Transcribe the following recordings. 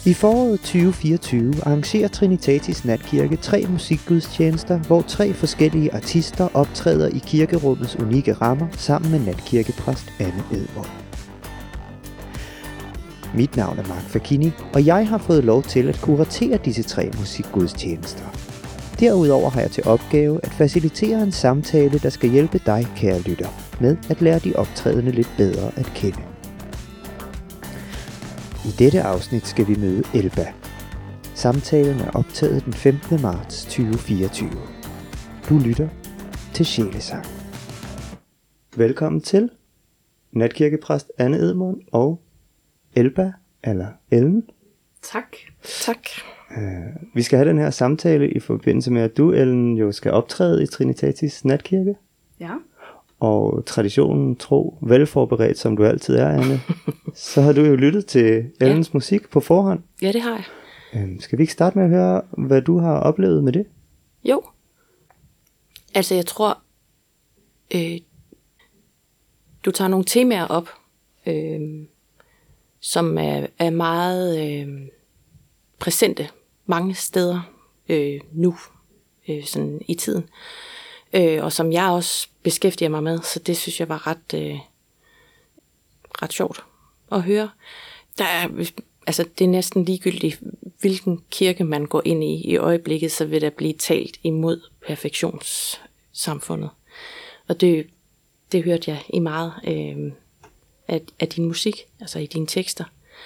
I foråret 2024 arrangerer Trinitatis Natkirke 3 musikgudstjenester, hvor 3 forskellige artister optræder i kirkerummets unikke rammer sammen med natkirkepræst Anne Edvard. Mit navn er Mark Fakini, og jeg har fået lov til at kuratere disse 3 musikgudstjenester. Derudover har jeg til opgave at facilitere en samtale, der skal hjælpe dig, kære lytter, med at lære de optrædende lidt bedre at kende. I dette afsnit skal vi møde Elba. Samtalen er optaget den 15. marts 2024. Du lytter til Sjælesang. Velkommen til natkirkepræst Anne Edmund og Elba, eller Ellen. Tak. Vi skal have den her samtale i forbindelse med, at du, Ellen, jo skal optræde i Trinitatis Natkirke. Ja. Og traditionen tro, velforberedt som du altid er, Anne, så har du jo lyttet til Ellens musik på forhånd. Ja, det har jeg. Skal vi ikke starte med at høre, hvad du har oplevet med det? Jo. Altså, jeg tror, du tager nogle temaer op, som er meget præsente mange steder nu, sådan i tiden. Og som jeg også beskæftiger mig med, så det synes jeg var ret sjovt at høre. Det er næsten ligegyldigt, hvilken kirke man går ind i øjeblikket, så vil der blive talt imod perfektionssamfundet. Og det hørte jeg i meget af din musik, altså i dine tekster.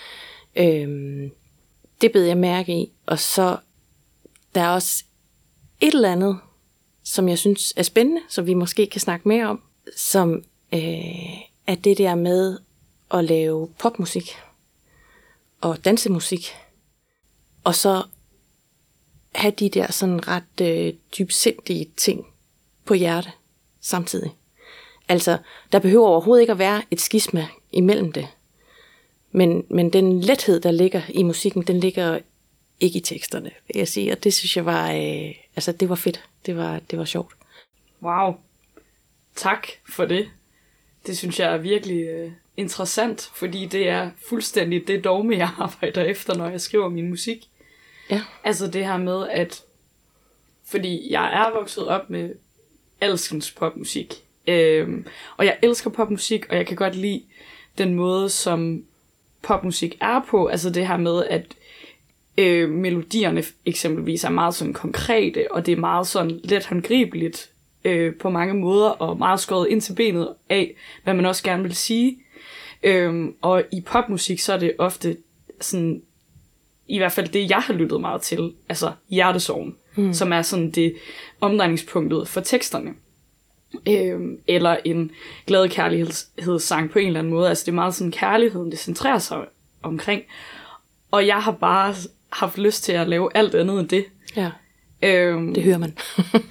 Det bed jeg mærke i, og så der er også et eller andet, som jeg synes er spændende, som vi måske kan snakke mere om, som er det der med at lave popmusik og dansemusik, og så have de der sådan ret dybsindige ting på hjerte samtidig. Altså, der behøver overhovedet ikke at være et skisma imellem det, men den lethed, der ligger i musikken, den ligger ikke i teksterne, vil jeg sige, og det synes jeg var, det var fedt, det var sjovt. Wow, tak for det. Det synes jeg er virkelig interessant, fordi det er fuldstændig det dogme, jeg arbejder efter, når jeg skriver min musik. Ja. Altså det her med, at fordi jeg er vokset op med alskens popmusik, og jeg elsker popmusik, og jeg kan godt lide den måde, som popmusik er på, altså det her med, at melodierne eksempelvis er meget sådan konkrete, og det er meget sådan let håndgribeligt på mange måder, og meget skåret ind til benet af, hvad man også gerne vil sige. Og i popmusik, så er det ofte sådan, i hvert fald det, jeg har lyttet meget til, altså hjertesorgen, som er sådan det omdrejningspunktet for teksterne. Eller en glad kærlighedssang på en eller anden måde. Altså det er meget sådan kærligheden, det centrerer sig omkring. Og jeg har bare haft lyst til at lave alt andet end det. Ja, det hører man.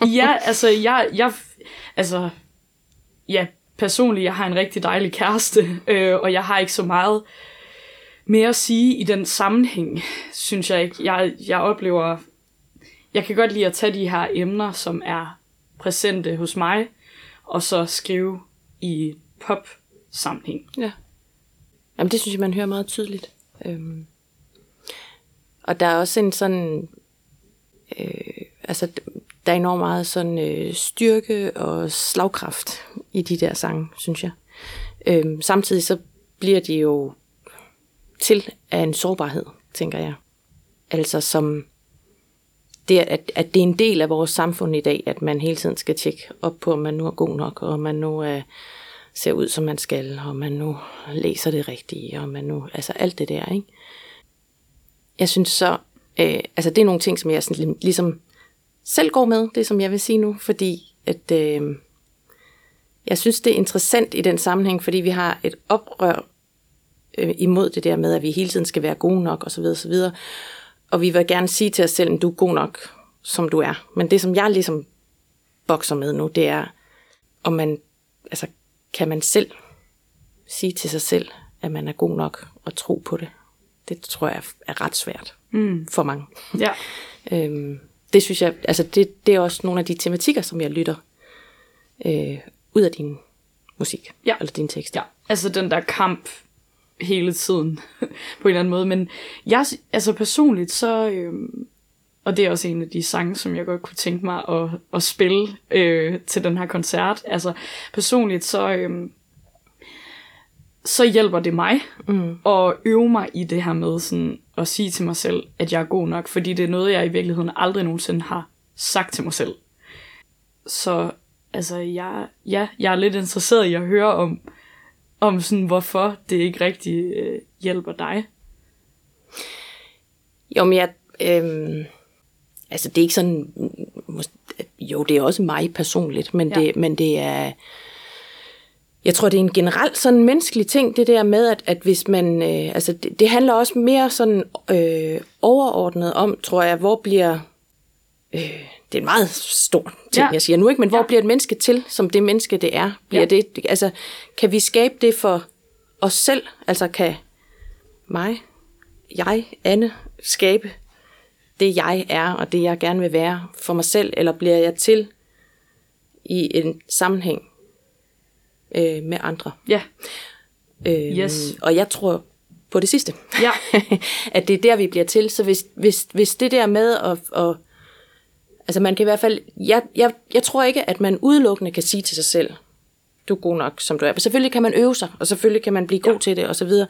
Personligt, jeg har en rigtig dejlig kæreste, og jeg har ikke så meget mere at sige i den sammenhæng, synes jeg ikke. Jeg oplever, jeg kan godt lide at tage de her emner, som er præsente hos mig, og så skrive i pop-sammenhæng. Ja. Jamen, det synes jeg, man hører meget tydeligt. Og der er også en sådan, der er enormt meget sådan styrke og slagkraft i de der sange, synes jeg. Samtidig så bliver de jo til af en sårbarhed, tænker jeg. Altså som det, at det er en del af vores samfund i dag, at man hele tiden skal tjekke op på, om man nu er god nok, og man nu ser ud, som man skal, og man nu læser det rigtige, og man nu, altså alt det der, ikke? Jeg synes så, det er nogle ting, som jeg sådan, ligesom selv går med, det som jeg vil sige nu, fordi at jeg synes, det er interessant i den sammenhæng, fordi vi har et oprør imod det der med, at vi hele tiden skal være gode nok, og så videre, og så videre. Og vi vil gerne sige til os selv, at du er god nok, som du er. Men det, som jeg ligesom bokser med nu, det er, om man, kan man selv sige til sig selv, at man er god nok, og tro på det. Det tror jeg er ret svært for mange. Ja. Det synes jeg, det er også nogle af de tematikker, som jeg lytter ud af din musik, eller din tekst. Ja, altså den der kamp hele tiden på en eller anden måde. Men jeg, altså personligt, så... og det er også en af de sange, som jeg godt kunne tænke mig at spille til den her koncert. Altså personligt, så hjælper det mig at øve mig i det her med sådan, at sige til mig selv, at jeg er god nok. Fordi det er noget, jeg i virkeligheden aldrig nogensinde har sagt til mig selv. Så altså, jeg er lidt interesseret i at høre om sådan, hvorfor det ikke rigtig hjælper dig. Jo, men altså det er ikke sådan, jo, det er også mig personligt, men det er, jeg tror, det er en generelt sådan menneskelig ting, det der med, at hvis man, altså det handler også mere sådan overordnet om, tror jeg, hvor bliver, det er en meget stor ting, jeg siger nu, ikke, men hvor bliver et menneske til, som det menneske det er? Bliver det, altså kan vi skabe det for os selv? Altså kan jeg, Anne, skabe det jeg er, og det jeg gerne vil være for mig selv, eller bliver jeg til i en sammenhæng med andre? Ja. Yes. Og jeg tror på det sidste. Ja. At det er der, vi bliver til. Så hvis det der med at altså man kan i hvert fald, jeg tror ikke, at man udelukkende kan sige til sig selv, du er god nok, som du er. Men selvfølgelig kan man øve sig, og selvfølgelig kan man blive god til det, og så videre.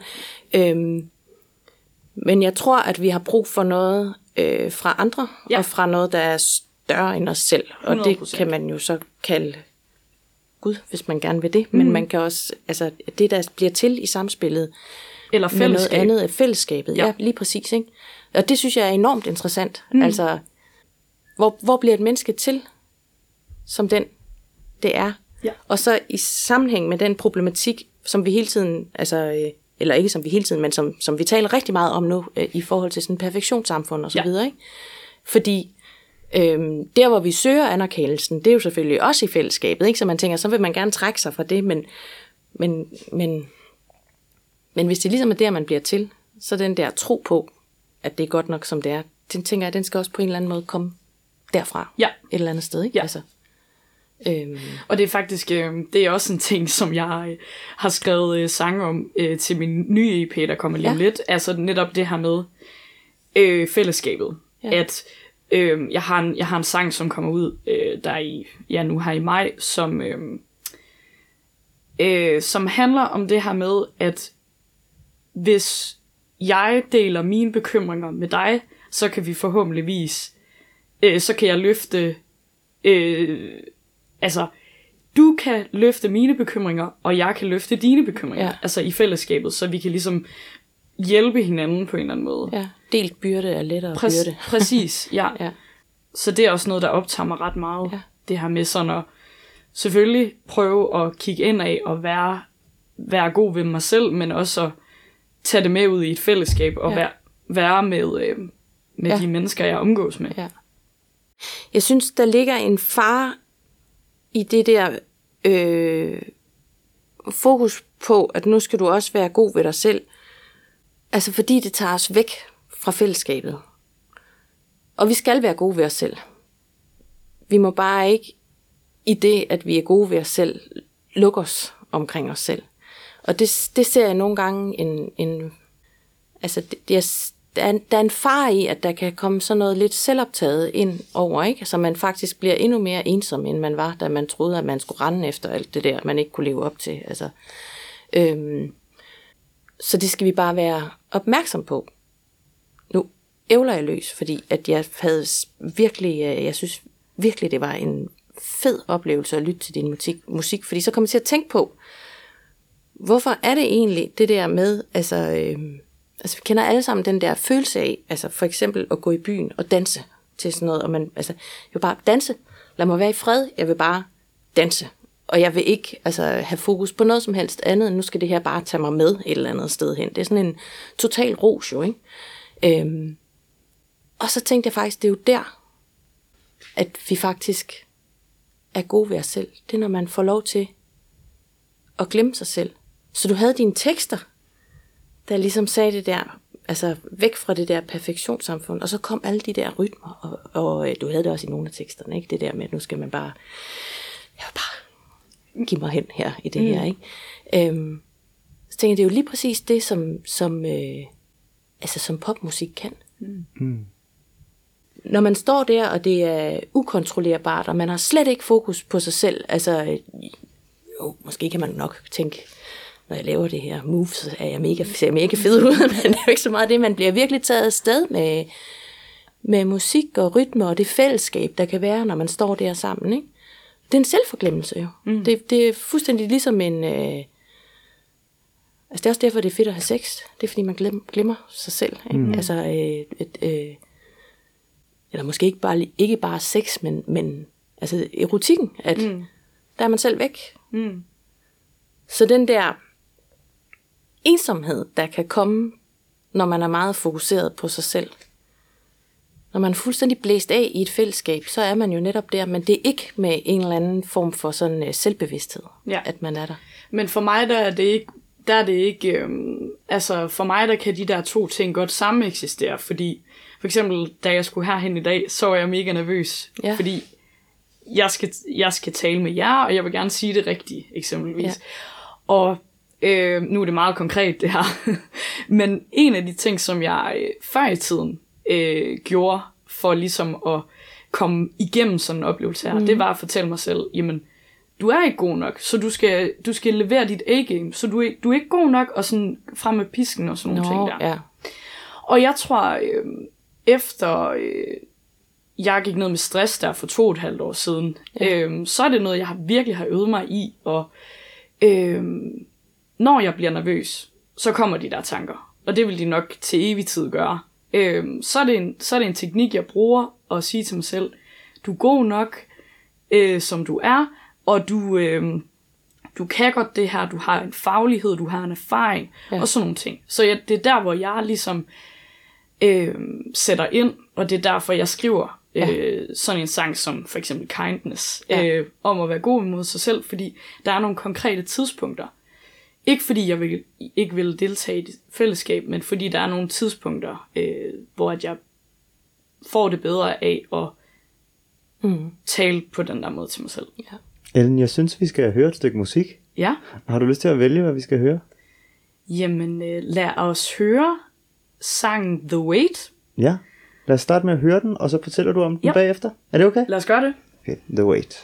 Men jeg tror, at vi har brug for noget fra andre, og fra noget, der er større end os selv. Og 100%. Det kan man jo så kalde Gud, hvis man gerne vil det. Men man kan også, altså det, der bliver til i samspillet, eller fællesskab. Med noget andet, fællesskabet. Ja, lige præcis. Ikke? Og det synes jeg er enormt interessant. Altså, hvor bliver et menneske til, som den det er? Ja. Og så i sammenhæng med den problematik, som vi hele tiden, altså, eller ikke som vi hele tiden, men som vi taler rigtig meget om nu, i forhold til sådan et perfektionssamfund og så videre. Ikke? Fordi der, hvor vi søger anerkendelsen, det er jo selvfølgelig også i fællesskabet, ikke? Så man tænker, så vil man gerne trække sig fra det, men hvis det ligesom er der, man bliver til, så den der tro på, at det er godt nok, som det er, den tænker jeg, den skal også på en eller anden måde komme derfra, et eller andet sted, ikke? Ja. Altså, og det er faktisk, det er også en ting, som jeg har skrevet sange om til min nye EP, der kommer lige lidt, altså netop det her med fællesskabet, at jeg har en sang, som kommer ud der nu her i maj, som handler om det her med, at hvis jeg deler mine bekymringer med dig, så kan vi forhåbentligvis, så kan jeg løfte, altså du kan løfte mine bekymringer, og jeg kan løfte dine bekymringer, altså i fællesskabet, så vi kan ligesom hjælpe hinanden på en eller anden måde. Ja, delt byrde er lettere byrde. Præcis, ja. Så det er også noget, der optager mig ret meget. Det her med sådan at selvfølgelig prøve at kigge ind af og være god ved mig selv, men også at tage det med ud i et fællesskab og være med de mennesker, jeg omgås med. Ja. Jeg synes, der ligger en fare i det der fokus på, at nu skal du også være god ved dig selv. Altså fordi det tager os væk fra fællesskabet. Og vi skal være gode ved os selv. Vi må bare ikke i det, at vi er gode ved os selv, lukke os omkring os selv. Og det ser jeg nogle gange altså der er en fare i, at der kan komme sådan noget lidt selvoptaget ind over, ikke? Så man faktisk bliver endnu mere ensom, end man var, da man troede, at man skulle rende efter alt det der, man ikke kunne leve op til. Altså, så det skal vi bare være opmærksom på. Nu ævler jeg løs, fordi at jeg havde virkelig, jeg synes virkelig, det var en fed oplevelse at lytte til din musik, fordi så kom jeg til at tænke på, hvorfor er det egentlig det der med, altså vi kender alle sammen den der følelse af, altså for eksempel at gå i byen og danse til sådan noget, og man, altså, jeg vil bare danse, lad mig være i fred, jeg vil bare danse, og jeg vil ikke have fokus på noget som helst andet, end nu skal det her bare tage mig med et eller andet sted hen. Det er sådan en total ros jo, ikke? Og så tænkte jeg faktisk, det er jo der, at vi faktisk er gode ved os selv. Det er, når man får lov til at glemme sig selv. Så du havde dine tekster, der ligesom sagde det der, altså væk fra det der perfektionssamfund, og så kom alle de der rytmer, og du havde det også i nogle af teksterne, ikke? Det der med, at nu skal man bare, jeg vil bare give mig hen her i det her, ikke? Så tænker jeg, det er jo lige præcis det, som popmusik kan. Når man står der, og det er ukontrollerbart, og man har slet ikke fokus på sig selv, altså, jo, måske kan man nok tænke, når jeg laver det her move, så er jeg ser mega fed ud, men det er jo ikke så meget det, man bliver virkelig taget afsted med musik og rytme, og det fællesskab, der kan være, når man står der sammen, ikke? Det er en selvforglemmelse jo. Det er fuldstændig ligesom en... altså det er også derfor, det er fedt at have sex. Det er fordi, man glemmer sig selv. Ikke? Altså eller måske ikke bare sex, men altså erotikken, at der er man selv væk. Så den der ensomhed, der kan komme, når man er meget fokuseret på sig selv. Når man er fuldstændig blæst af i et fællesskab, så er man jo netop der, men det er ikke med en eller anden form for sådan selvbevidsthed, at man er der. Men for mig, der er det ikke altså for mig, der kan de der to ting godt sammen eksistere, fordi for eksempel, da jeg skulle herhen i dag, så var jeg mega nervøs, fordi jeg skal tale med jer, og jeg vil gerne sige det rigtigt, eksempelvis. Ja. Og nu er det meget konkret, det her. Men en af de ting, som jeg før i tiden gjorde, for ligesom at komme igennem sådan en oplevelse her, det var at fortælle mig selv, jamen, du er ikke god nok, så du skal levere dit A-game, så du er ikke god nok, og sådan frem med pisken og sådan nogle ting der. Ja. Og jeg tror, efter jeg gik ned med stress der for 2,5 år siden, så er det noget, jeg virkelig har øvet mig i, og når jeg bliver nervøs, så kommer de der tanker, og det vil de nok til evig tid gøre. Så er det en teknik, jeg bruger at sige til mig selv, du er god nok, som du er, og du kan godt det her, du har en faglighed, du har en erfaring, og sådan nogle ting. Så det er der, hvor jeg ligesom sætter ind, og det er derfor, jeg skriver sådan en sang som for eksempel Kindness, om at være god imod sig selv, fordi der er nogle konkrete tidspunkter. Ikke fordi jeg ikke vil deltage i et fællesskab, men fordi der er nogle tidspunkter, hvor at jeg får det bedre af at tale på den der måde til mig selv. Ja. Ellen, jeg synes, vi skal høre et stykke musik. Ja. Har du lyst til at vælge, hvad vi skal høre? Jamen, lad os høre sangen The Wait. Ja, lad os starte med at høre den, og så fortæller du om den bagefter. Er det okay? Lad os gøre det. Okay, The Wait.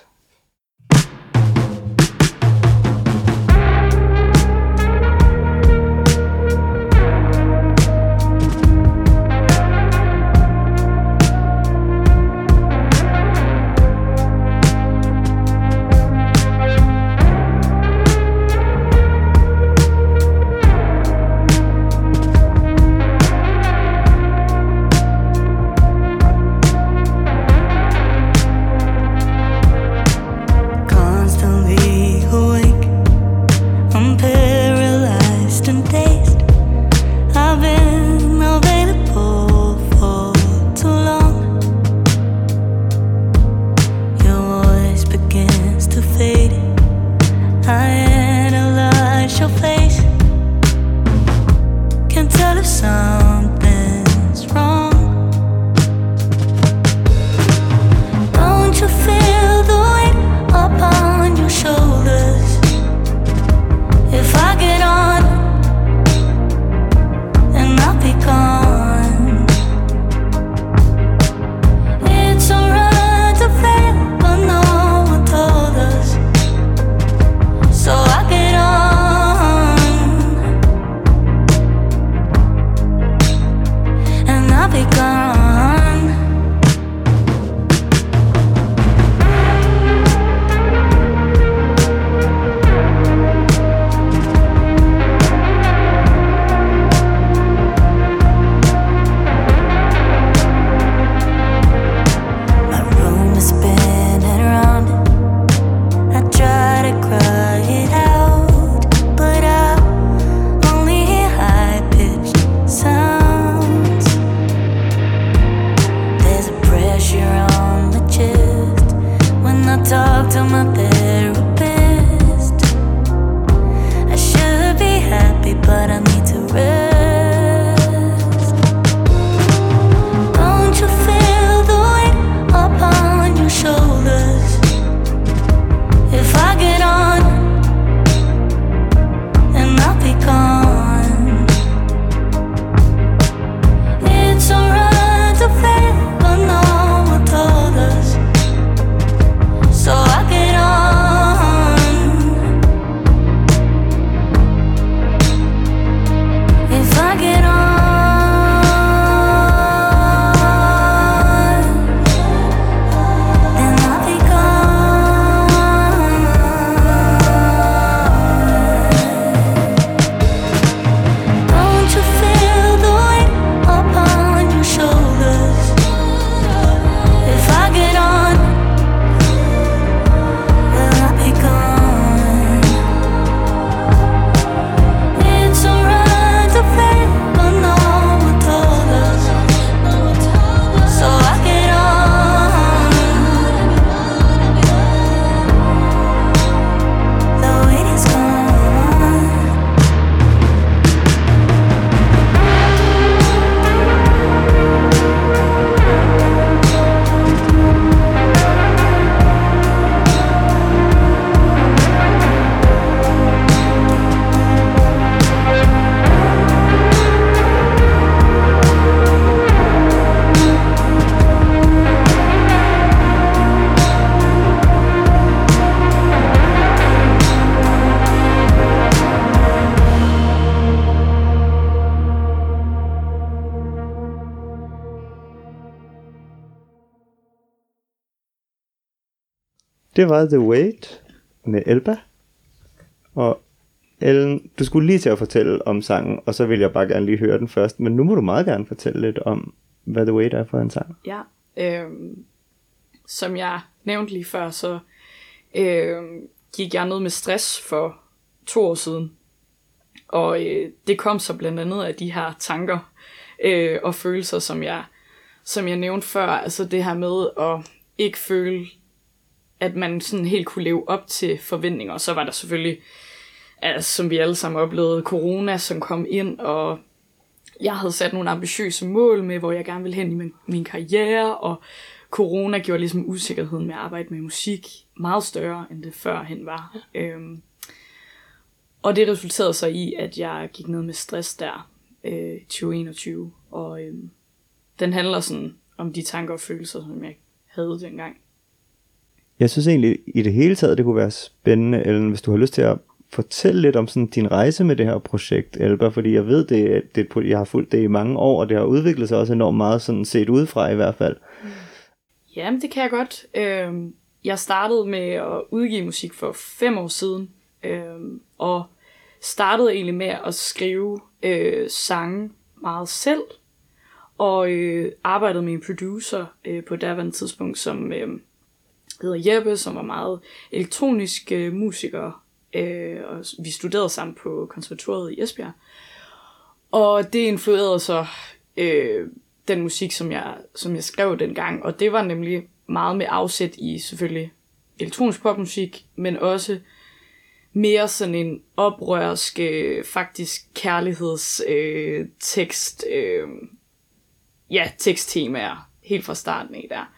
If I get on and I'll be gone. Det var The Wait med Elba. Og Ellen, du skulle lige til at fortælle om sangen, og så vil jeg bare gerne lige høre den først. Men nu må du meget gerne fortælle lidt om, hvad The Wait er for en sang. Ja, som jeg nævnte lige før, så gik jeg ned med stress for 2 år siden. Og det kom så blandt andet af de her tanker og følelser, som jeg nævnte før. Altså det her med at ikke føle, at man sådan helt kunne leve op til forventninger. Og så var der selvfølgelig, altså, som vi alle sammen oplevede, corona, som kom ind, og jeg havde sat nogle ambitiøse mål med, hvor jeg gerne ville hen i min karriere, og corona gjorde ligesom usikkerheden med at arbejde med musik meget større, end det førhen var. Og det resulterede så i, at jeg gik ned med stress der i 2021, og den handler sådan om de tanker og følelser, som jeg havde dengang. Jeg synes egentlig i det hele taget, det kunne være spændende, Ellen, hvis du har lyst til at fortælle lidt om sådan din rejse med det her projekt, Elba, fordi jeg ved, jeg har fulgt det i mange år, og det har udviklet sig også enormt meget, sådan set udefra i hvert fald. Jamen, det kan jeg godt. Jeg startede med at udgive musik for 5 år siden, og startede egentlig med at skrive sange meget selv, og arbejdede med en producer på daværende tidspunkt, som hedder Jeppe, som var meget elektronisk musiker, og vi studerede sammen på konservatoriet i Esbjerg. Og det influerede så den musik, som jeg skrev dengang, og det var nemlig meget med afsæt i selvfølgelig elektronisk popmusik, men også mere sådan en oprørsk, faktisk kærlighedstekst, teksttemaer, helt fra starten af der.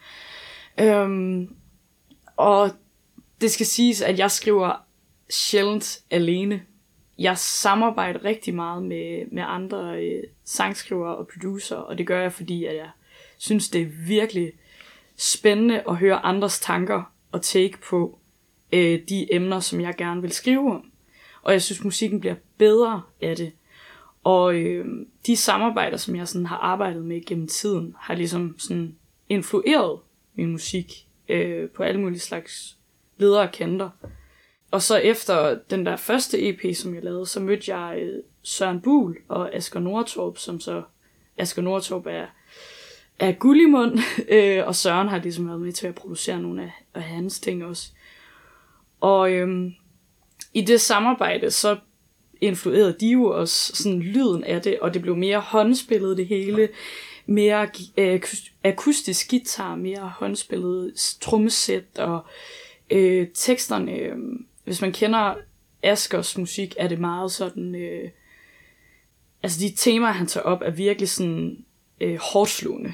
Og det skal siges, at jeg skriver sjældent alene. Jeg samarbejder rigtig meget med andre sangskrivere og producer, og det gør jeg, fordi at jeg synes, det er virkelig spændende at høre andres tanker og take på de emner, som jeg gerne vil skrive om. Og jeg synes, musikken bliver bedre af det. Og de samarbejder, som jeg sådan har arbejdet med gennem tiden, har ligesom sådan influeret min musik på alle mulige slags ledere og kanter. Og så efter den der første EP, som jeg lavede, så mødte jeg Søren Buhl og Asger Nordtorp, som så Asger Nordtorp er guld i mund, og Søren har ligesom været med til at producere nogle af hans ting også. Og i det samarbejde, så influerede de jo også sådan lyden af det, og det blev mere håndspillet det hele, mere akustisk guitar, mere håndspillet trommesæt, og teksterne, hvis man kender Asgers musik, er det meget sådan, altså de temaer, han tager op, er virkelig sådan hårdslående.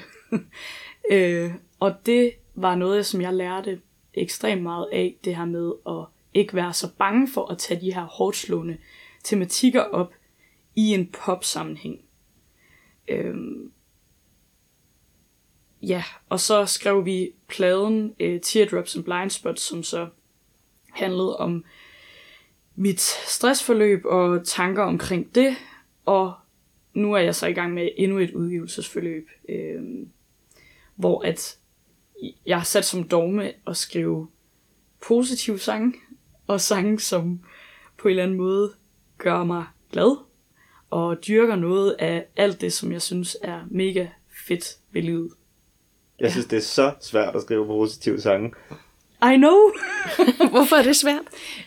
Og det var noget, som jeg lærte ekstremt meget af, det her med at ikke være så bange for at tage de her hårdslående tematikker op i en pop-sammenhæng. Og så skrev vi pladen Teardrops and Blind Spots, som så handlede om mit stressforløb og tanker omkring det, og nu er jeg så i gang med endnu et udgivelsesforløb, hvor at jeg har sat som dogme at skrive positive sange, og sange, som på en eller anden måde gør mig glad, og dyrker noget af alt det, som jeg synes er mega fedt ved livet. Jeg synes, det er så svært at skrive positive sange. I know! Hvorfor er det svært?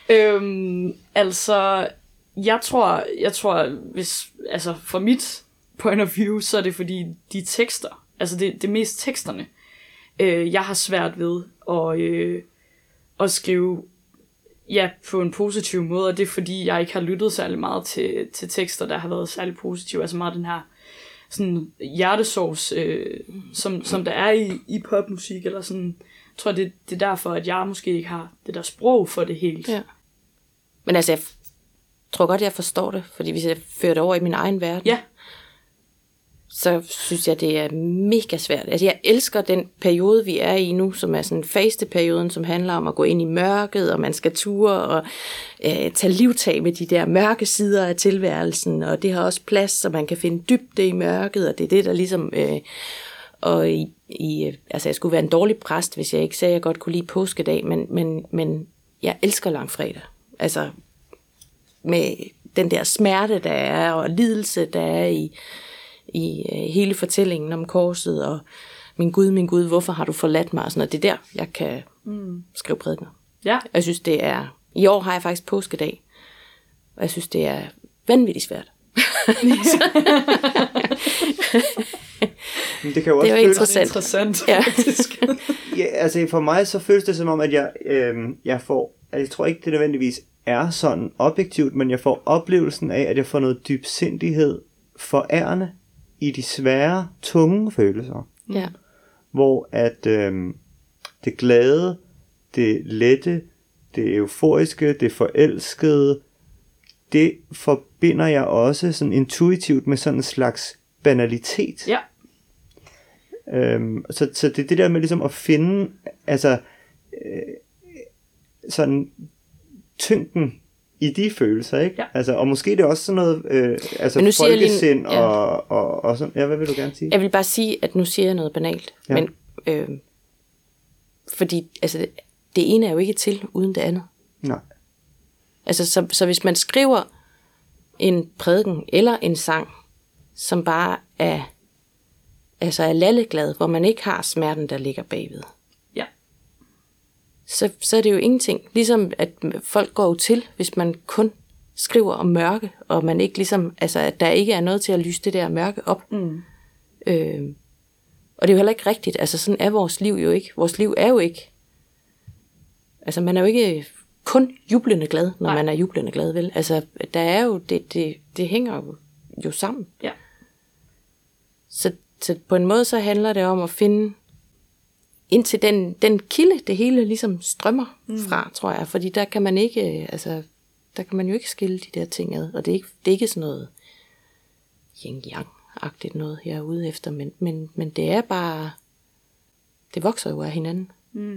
Jeg tror, hvis, altså fra mit point of view, så er det fordi de tekster, altså det er mest teksterne, jeg har svært ved at skrive på en positiv måde, og det er fordi, jeg ikke har lyttet særlig meget til tekster, der har været særlig positive, altså meget den her sådan hjertesovs, som der er i popmusik, eller sådan. Jeg tror, det er derfor, at jeg måske ikke har det der sprog for det helt. Ja. Men altså, jeg tror godt, jeg forstår det, fordi hvis jeg fører det over i min egen verden, så synes jeg, det er mega svært. Altså, jeg elsker den periode, vi er i nu, som er sådan fasteperioden, som handler om at gå ind i mørket, og man skal ture og tage livtag med de der mørke sider af tilværelsen, og det har også plads, så man kan finde dybde i mørket, og det er det, der ligesom... og jeg skulle være en dårlig præst, hvis jeg ikke sagde, at jeg godt kunne lide påskedag, men jeg elsker langfredag. Altså med den der smerte, der er, og lidelse, der er i hele fortællingen om korset, og min Gud, hvorfor har du forladt mig, og sådan noget. Det er der, jeg kan skrive prædikener. Ja. Jeg synes, det er... I år har jeg faktisk påskedag, og jeg synes, det er vanvittigt svært. Men det kan jo også det er jo føles interessant ja. faktisk. Ja, altså for mig så føles det som om, at jeg får, altså jeg tror ikke det nødvendigvis er sådan objektivt, men jeg får oplevelsen af, at jeg får noget dybsindighed forærende i de svære, tunge følelser. Ja. Hvor at det glade, det lette, det euforiske, det forelskede, det forbinder jeg også sådan intuitivt med sådan en slags banalitet. Ja. Så det er det der med ligesom at finde altså sådan tyngden i de følelser, ikke? Ja. Altså, og måske det er også sådan noget altså folkesind og sådan. Ja, hvad vil du gerne sige? Jeg vil bare sige, at nu siger jeg noget banalt, men fordi altså det ene er jo ikke til uden det andet. Nej. Altså så hvis man skriver en prædiken eller en sang, som bare er lalleglad, hvor man ikke har smerten, der ligger bagved. Ja. Så er det jo ingenting. Ligesom at folk går jo til, hvis man kun skriver om mørke, og man ikke ligesom, altså at der ikke er noget til at lyse det der mørke op. Og det er jo heller ikke rigtigt. Altså sådan er vores liv jo ikke. Vores liv er jo ikke, altså man er jo ikke kun jublende glad, når man er jublende glad, vel? Altså der er jo, det hænger jo sammen. Ja. Så på en måde så handler det om at finde ind til den kilde, det hele ligesom strømmer fra, tror jeg. Fordi der kan man ikke, der kan man jo ikke skille de der ting ad. Og det er ikke sådan noget yin-yang-agtigt noget, jeg er ude efter. Men det er bare, det vokser jo af hinanden.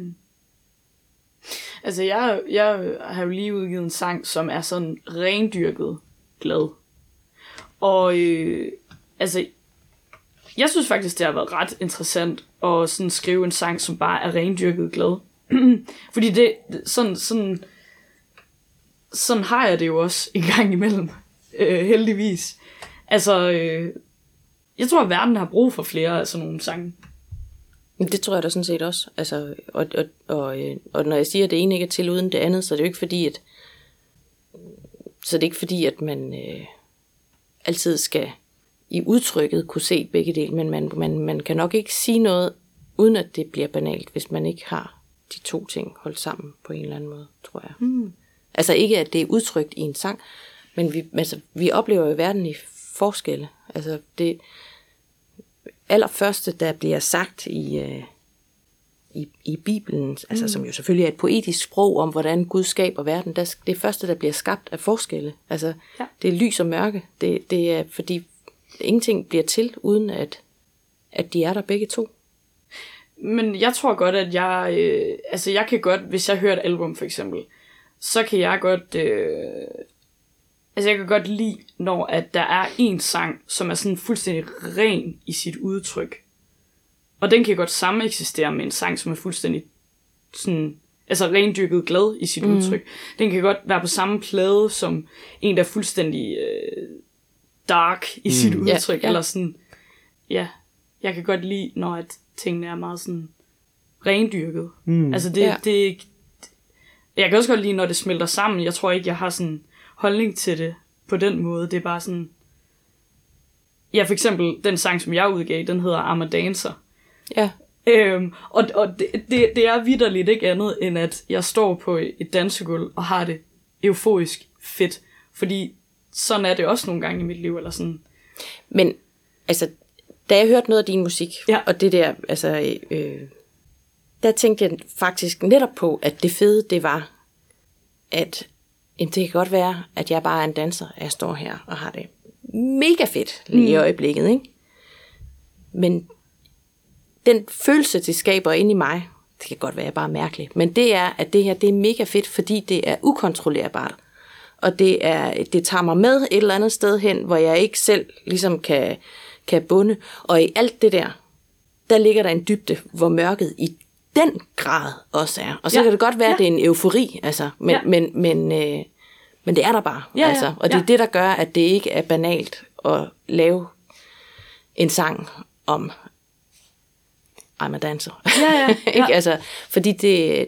Altså jeg har jo lige udgivet en sang, som er sådan rendyrket glad. Og altså jeg synes faktisk, det har været ret interessant at sådan skrive en sang, som bare er rendyrket glad. Fordi det sådan har jeg det jo også en gang imellem, heldigvis. Altså, jeg tror, at verden har brug for flere af sådan nogle sange. Det tror jeg da sådan set også. Altså, og når jeg siger, at det ene ikke er til uden det andet, så er det jo ikke fordi, at man altid skal i udtrykket kunne se begge dele, men man kan nok ikke sige noget, uden at det bliver banalt, hvis man ikke har de to ting holdt sammen på en eller anden måde, tror jeg. Altså ikke, at det er udtrykt i en sang, men vi oplever jo verden i forskelle. Altså det allerførste, der bliver sagt i Bibelen, altså som jo selvfølgelig er et poetisk sprog om, hvordan Gud skaber verden, det første, der bliver skabt, er forskelle. Altså det er lys og mørke. Det er fordi ingenting bliver til, uden at de er der begge to. Men jeg tror godt, at jeg kan godt, hvis jeg hører et album for eksempel, så kan jeg godt, jeg kan godt lide, når at der er en sang, som er sådan fuldstændig ren i sit udtryk. Og den kan godt samme eksistere med en sang, som er fuldstændig sådan, altså rendyrket glad i sit udtryk. Den kan godt være på samme plade som en, der er fuldstændig dark i sit udtryk, eller sådan, jeg kan godt lide, når at tingene er meget sådan rendyrket. Altså det jeg kan også godt lide, når det smelter sammen. Jeg tror ikke, jeg har sådan holdning til det på den måde. Det er bare sådan, ja, for eksempel den sang, som jeg udgav, den hedder I'm a Dancer. Ja. Og det er vitterligt ikke andet, end at jeg står på et dansegulv og har det euforisk fedt. Fordi sådan er det også nogle gange i mit liv, eller sådan. Men, altså, da jeg hørte noget af din musik, og det der, altså, der tænkte jeg faktisk netop på, at det fede, det var, at det kan godt være, at jeg bare er en danser, og jeg står her og har det mega fedt lige i øjeblikket, ikke? Men den følelse, det skaber inde i mig, det kan godt være, jeg bare er mærkelig, men det er, at det her, det er mega fedt, fordi det er ukontrollerbart. Og det tager mig med et eller andet sted hen, hvor jeg ikke selv ligesom kan bunde. Og i alt det der, der ligger der en dybde, hvor mørket i den grad også er. Og så kan det godt være, at det er en eufori, altså, men det er der bare. Altså. Og det er det, der gør, at det ikke er banalt at lave en sang om I'm a dancer. Ikke? Altså, fordi det...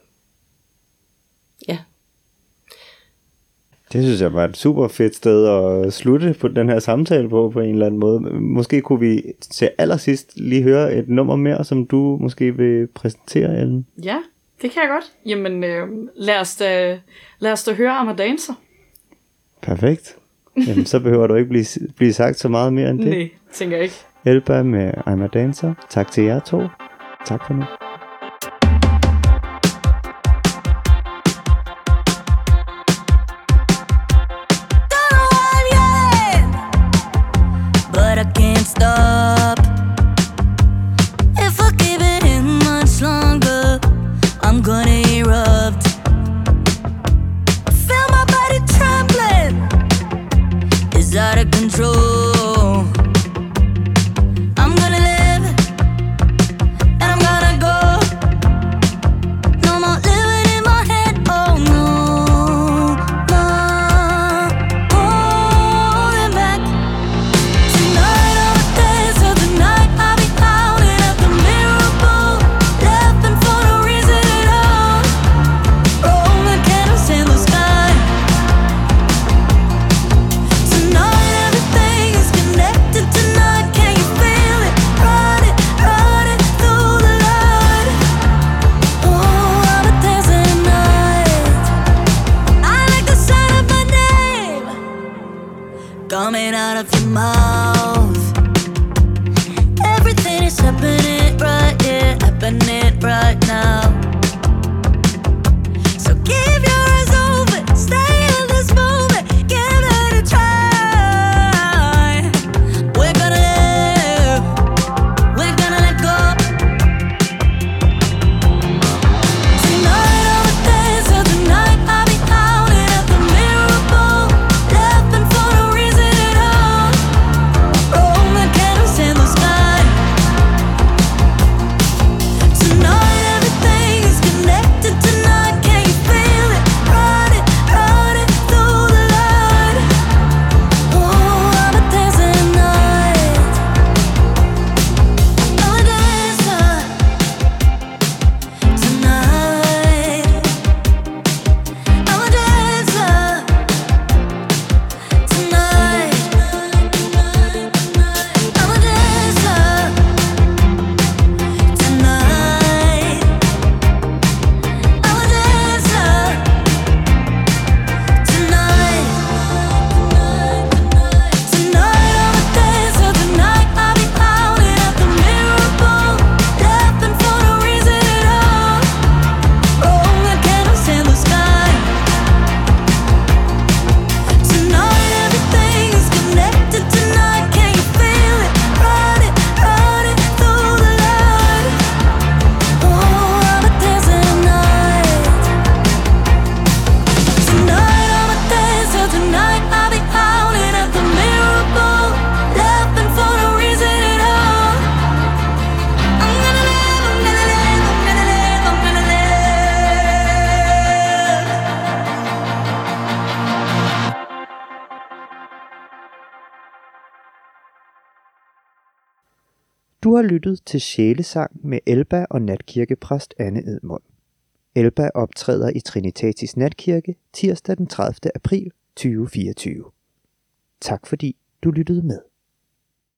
Det synes jeg var et super fedt sted at slutte på den her samtale på en eller anden måde. Måske kunne vi til allersidst lige høre et nummer mere, som du måske vil præsentere, Ellen. Ja, det kan jeg godt. Jamen, lad os da høre I'm a dancer. Perfekt. Jamen, så behøver du ikke blive sagt så meget mere end det. Nej, tænker jeg ikke. Elba med I'm a dancer. Tak til jer to. Tak for nu. But I can't stop. If I keep it in much longer, I'm gonna erupt. I feel my body trembling. It's out of control. I'm gonna live and I'm gonna go. No more living in my head. Oh no, no, holding back. Tonight I'll dance till the night. I'll be howling at the miracle, laughing for no reason at all. Rolling candles in the sky. Tonight everything is connected tonight. Can you feel it? Running through the light. Oh, I'm a dancing night. I like the sound of my name coming out of your mouth. Everything is happening right here, happening right now. So keep your eyes open, stay in this moment, give it a try. We're gonna live, we're gonna let go. Tonight I'll dance till the night. I'll be howling at the miracle, laughing for no reason at all. Rolling candles in the sky. Tonight everything is connected tonight. Can you feel it? Running through the light. Oh, I'm a dancing night. I'm a dancer tonight. I'm a dancer tonight. I'm a dancer tonight. I'm a dancer tonight. Tonight I'm a dancer tonight. I'll be howling at the miracle, laughing for no reason at all. Rolling candles in the sky. Tonight everything is connected tonight. Can you feel it? Running through the light. Oh, I'm a dancing night. Tonight I'm a dancer tonight. I'll be howling at the miracle, laughing for no reason at all. I'm gonna live, I'm gonna live, I'm gonna live, I'm gonna live. Du har lyttet til Sjælesang med Elba og natkirkepræst Anne Edmund. Elba optræder i Trinitatis Natkirke tirsdag den 30. april 2024. Tak fordi du lyttede med.